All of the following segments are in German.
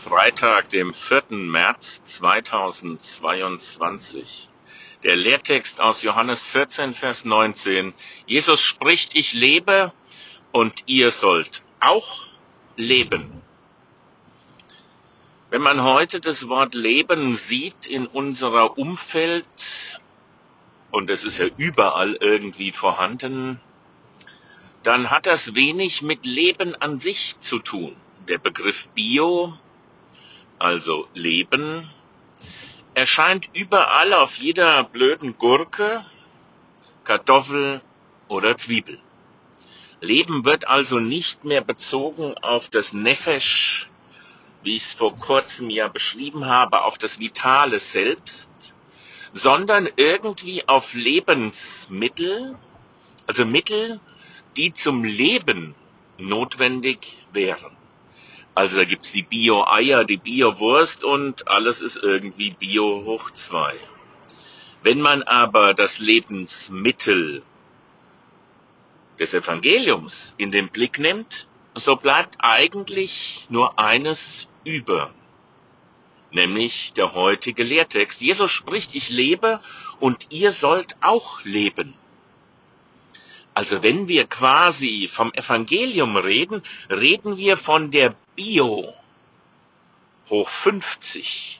Freitag, dem 4. März 2022. Der Lehrtext aus Johannes 14, Vers 19. Jesus spricht, ich lebe und ihr sollt auch leben. Wenn man heute das Wort Leben sieht in unserer Umfeld, und es ist ja überall irgendwie vorhanden, dann hat das wenig mit Leben an sich zu tun. Der Begriff Bio, also Leben, erscheint überall auf jeder blöden Gurke, Kartoffel oder Zwiebel. Leben wird also nicht mehr bezogen auf das Nefesh, wie ich es vor kurzem ja beschrieben habe, auf das vitale Selbst, sondern irgendwie auf Lebensmittel, also Mittel, die zum Leben notwendig wären. Also da gibt's die Bio-Eier, die Bio-Wurst und alles ist irgendwie Bio hoch 2. Wenn man aber das Lebensmittel des Evangeliums in den Blick nimmt, so bleibt eigentlich nur eines über, nämlich der heutige Lehrtext. Jesus spricht, ich lebe und ihr sollt auch leben. Also wenn wir quasi vom Evangelium reden, reden wir von der Bio hoch 50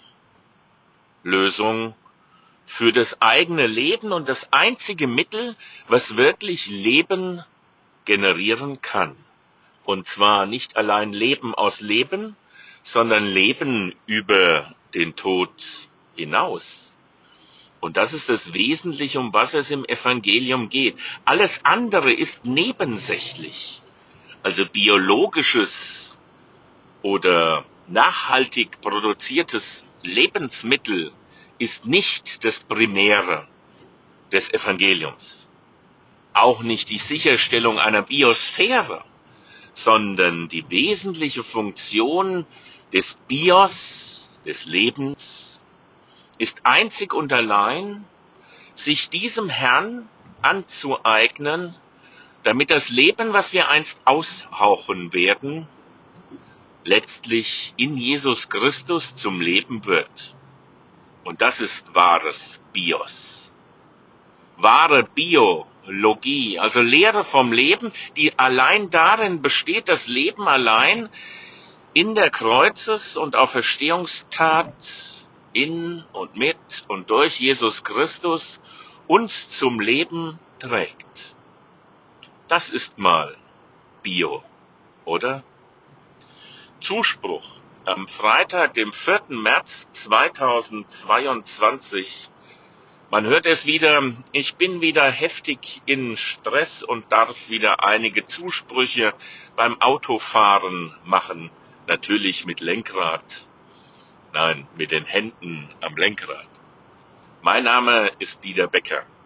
Lösung für das eigene Leben und das einzige Mittel, was wirklich Leben generieren kann. Und zwar nicht allein Leben aus Leben, sondern Leben über den Tod hinaus. Und das ist das Wesentliche, um was es im Evangelium geht. Alles andere ist nebensächlich. Also biologisches oder nachhaltig produziertes Lebensmittel ist nicht das Primäre des Evangeliums. Auch nicht die Sicherstellung einer Biosphäre, sondern die wesentliche Funktion des Bios, des Lebens, ist einzig und allein, sich diesem Herrn anzueignen, damit das Leben, was wir einst aushauchen werden, letztlich in Jesus Christus zum Leben wird. Und das ist wahres Bios. Wahre Biologie, also Lehre vom Leben, die allein darin besteht, das Leben allein in der Kreuzes- und Auferstehungstat in und mit und durch Jesus Christus uns zum Leben trägt. Das ist mal Bio, oder? Zuspruch am Freitag, dem 4. März 2022. Man hört es wieder, ich bin wieder heftig in Stress und darf wieder einige Zusprüche beim Autofahren machen. Natürlich mit Lenkrad. Nein, mit den Händen am Lenkrad. Mein Name ist Dieter Becker.